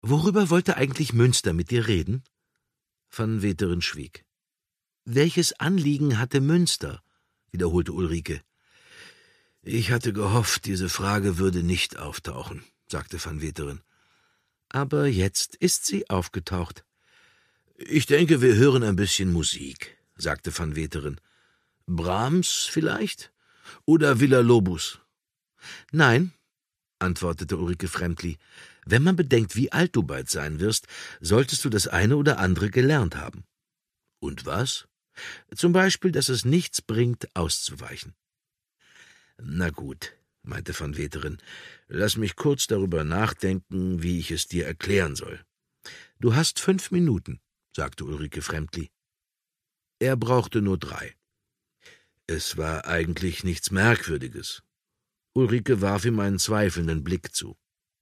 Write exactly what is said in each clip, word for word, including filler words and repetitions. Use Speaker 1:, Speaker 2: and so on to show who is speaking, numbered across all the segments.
Speaker 1: »Worüber wollte eigentlich Münster mit dir reden?« Van Meteren schwieg. »Welches Anliegen hatte Münster?« wiederholte Ulrike. »Ich hatte gehofft, diese Frage würde nicht auftauchen«, sagte Van Meteren. »Aber jetzt ist sie aufgetaucht.« »Ich denke, wir hören ein bisschen Musik«, sagte Van Meteren. »Brahms vielleicht? Oder Villa-Lobos?« »Nein«, antwortete Ulrike Fremdli, »wenn man bedenkt, wie alt du bald sein wirst, solltest du das eine oder andere gelernt haben.« »Und was?« »Zum Beispiel, dass es nichts bringt, auszuweichen.« »Na gut«, meinte Van Meteren, »lass mich kurz darüber nachdenken, wie ich es dir erklären soll.« »Du hast fünf Minuten«, sagte Ulrike Fremdli. Er brauchte nur drei. Es war eigentlich nichts Merkwürdiges. Ulrike warf ihm einen zweifelnden Blick zu.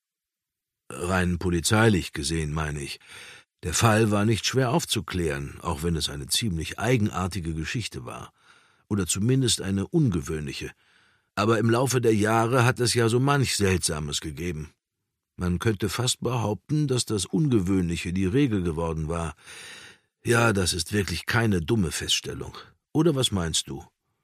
Speaker 1: »Rein polizeilich gesehen, meine ich. Der Fall war nicht schwer aufzuklären, auch wenn es eine ziemlich eigenartige Geschichte war. Oder zumindest eine ungewöhnliche. Aber im Laufe der Jahre hat es ja so manch Seltsames gegeben. Man könnte fast behaupten, dass das Ungewöhnliche die Regel geworden war. Ja, das ist wirklich keine dumme Feststellung. Oder was meinst du?«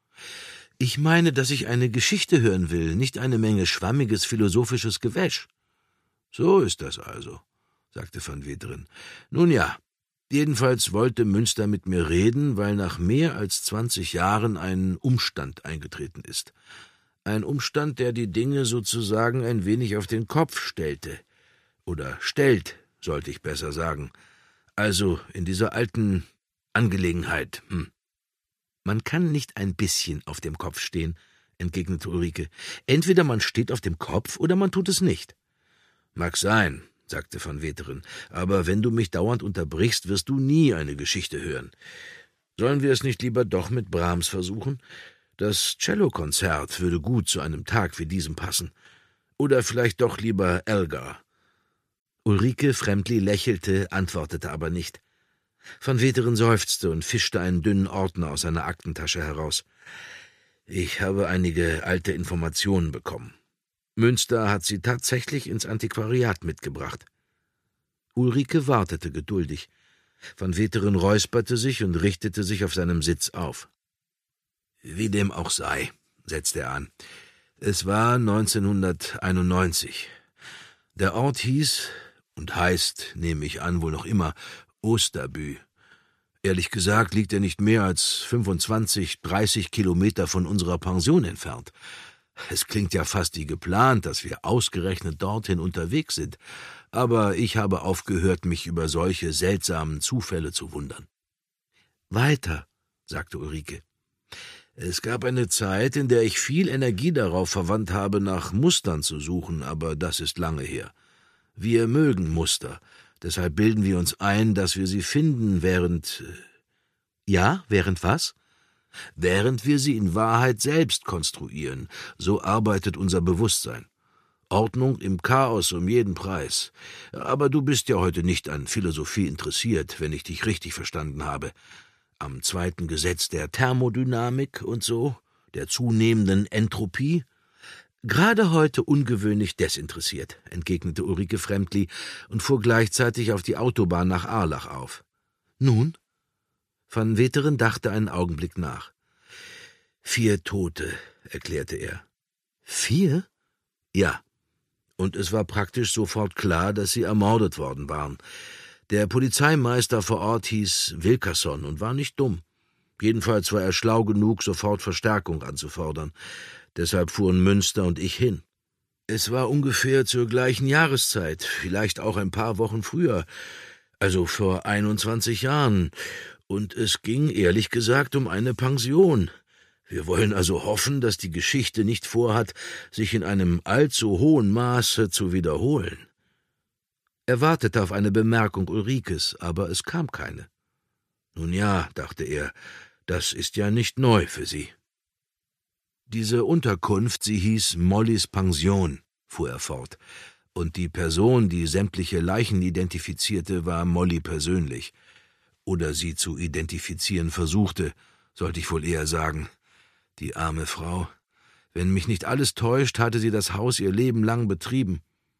Speaker 1: »Ich meine, dass ich eine Geschichte hören will, nicht eine Menge schwammiges philosophisches Gewäsch.« »So ist das also«, sagte Van Meteren. »Nun ja, jedenfalls wollte Münster mit mir reden, weil nach mehr als zwanzig Jahren ein Umstand eingetreten ist. Ein Umstand, der die Dinge sozusagen ein wenig auf den Kopf stellte. Oder stellt, sollte ich besser sagen. Also in dieser alten Angelegenheit. Hm. »Man kann nicht ein bisschen auf dem Kopf stehen«, entgegnete Ulrike. »Entweder man steht auf dem Kopf oder man tut es nicht.« »Mag sein«, sagte Van Meteren, »aber wenn du mich dauernd unterbrichst, wirst du nie eine Geschichte hören. Sollen wir es nicht lieber doch mit Brahms versuchen? Das Cellokonzert würde gut zu einem Tag wie diesem passen. Oder vielleicht doch lieber Elgar.« Ulrike Fremdli lächelte, antwortete aber nicht. Van Meteren seufzte und fischte einen dünnen Ordner aus seiner Aktentasche heraus. »Ich habe einige alte Informationen bekommen. Münster hat sie tatsächlich ins Antiquariat mitgebracht.« Ulrike wartete geduldig. Van Meteren räusperte sich und richtete sich auf seinem Sitz auf. »Wie dem auch sei«, setzte er an. »Es war neunzehnhunderteinundneunzig. Der Ort hieß und heißt, nehme ich an, wohl noch immer, Oosterbü. Ehrlich gesagt liegt er nicht mehr als fünfundzwanzig, dreißig Kilometer von unserer Pension entfernt. Es klingt ja fast wie geplant, dass wir ausgerechnet dorthin unterwegs sind, aber ich habe aufgehört, mich über solche seltsamen Zufälle zu wundern.« »Weiter«, sagte Ulrike. »Es gab eine Zeit, in der ich viel Energie darauf verwandt habe, nach Mustern zu suchen, aber das ist lange her. Wir mögen Muster. Deshalb bilden wir uns ein, dass wir sie finden, während...« »Ja, während was?« »Während wir sie in Wahrheit selbst konstruieren. So arbeitet unser Bewusstsein. Ordnung im Chaos um jeden Preis. Aber du bist ja heute nicht an Philosophie interessiert, wenn ich dich richtig verstanden habe. Am zweiten Gesetz der Thermodynamik und so, der zunehmenden Entropie?« »Gerade heute ungewöhnlich desinteressiert«, entgegnete Ulrike Fremdli und fuhr gleichzeitig auf die Autobahn nach Arlach auf. »Nun?« Van Meteren dachte einen Augenblick nach. »Vier Tote«, erklärte er. »Vier?« »Ja. Und es war praktisch sofort klar, dass sie ermordet worden waren. Der Polizeimeister vor Ort hieß Wilkerson und war nicht dumm. Jedenfalls war er schlau genug, sofort Verstärkung anzufordern. Deshalb fuhren Münster und ich hin. Es war ungefähr zur gleichen Jahreszeit, vielleicht auch ein paar Wochen früher, also vor einundzwanzig Jahren, und es ging ehrlich gesagt um eine Pension. Wir wollen also hoffen, dass die Geschichte nicht vorhat, sich in einem allzu hohen Maße zu wiederholen.« Er wartete auf eine Bemerkung Ulrikes, aber es kam keine. »Nun ja«, dachte er, »das ist ja nicht neu für Sie.« »Diese Unterkunft, sie hieß Mollys Pension«, fuhr er fort, »und die Person, die sämtliche Leichen identifizierte, war Molly persönlich. Oder sie zu identifizieren versuchte, sollte ich wohl eher sagen. Die arme Frau. Wenn mich nicht alles täuscht, hatte sie das Haus ihr Leben lang betrieben.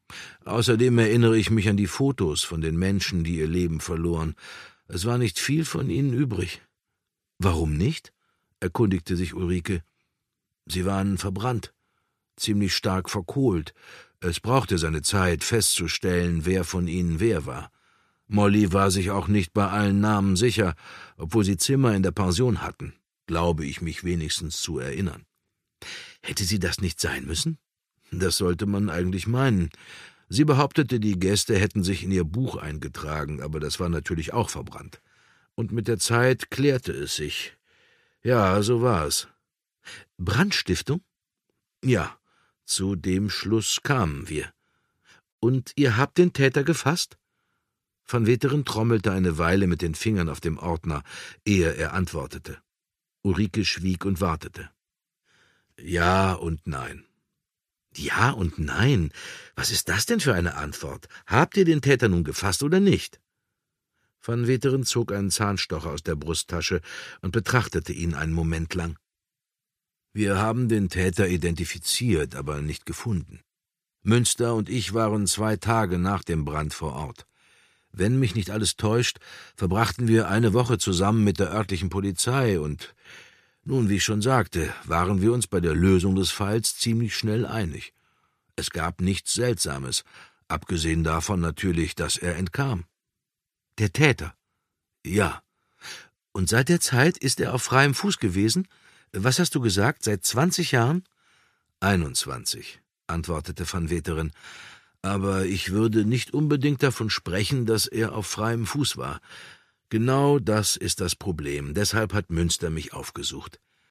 Speaker 1: Außerdem erinnere ich mich an die Fotos von den Menschen, die ihr Leben verloren. Es war nicht viel von ihnen übrig. »Warum nicht?« erkundigte sich Ulrike. »Sie waren verbrannt, ziemlich stark verkohlt. Es brauchte seine Zeit, festzustellen, wer von ihnen wer war. Molly war sich auch nicht bei allen Namen sicher, obwohl sie Zimmer in der Pension hatten, glaube ich mich wenigstens zu erinnern. Hätte sie das nicht sein müssen? Das sollte man eigentlich meinen. Sie behauptete, die Gäste hätten sich in ihr Buch eingetragen, aber das war natürlich auch verbrannt. Und mit der Zeit klärte es sich. Ja, so war es. Brandstiftung? Ja, zu dem Schluss kamen wir. Und ihr habt den Täter gefasst? Van Weteren trommelte eine Weile mit den Fingern auf dem Ordner, ehe er antwortete. Ulrike schwieg und wartete. Ja und nein. Ja und nein? Was ist das denn für eine Antwort? Habt ihr den Täter nun gefasst oder nicht? Van Weteren zog einen Zahnstocher aus der Brusttasche und betrachtete ihn einen Moment lang. Wir haben den Täter identifiziert, aber nicht gefunden. Münster und ich waren zwei Tage nach dem Brand vor Ort. Wenn mich nicht alles täuscht, verbrachten wir eine Woche zusammen mit der örtlichen Polizei und, nun, wie ich schon sagte, waren wir uns bei der Lösung des Falls ziemlich schnell einig. Es gab nichts Seltsames, abgesehen davon natürlich, dass er entkam. Der Täter? Ja. Und seit der Zeit ist er auf freiem Fuß gewesen? Was hast du gesagt, seit zwanzig Jahren? Einundzwanzig, antwortete Van Weteren. Aber ich würde nicht unbedingt davon sprechen, dass er auf freiem Fuß war. Genau das ist das Problem, deshalb hat Münster mich aufgesucht.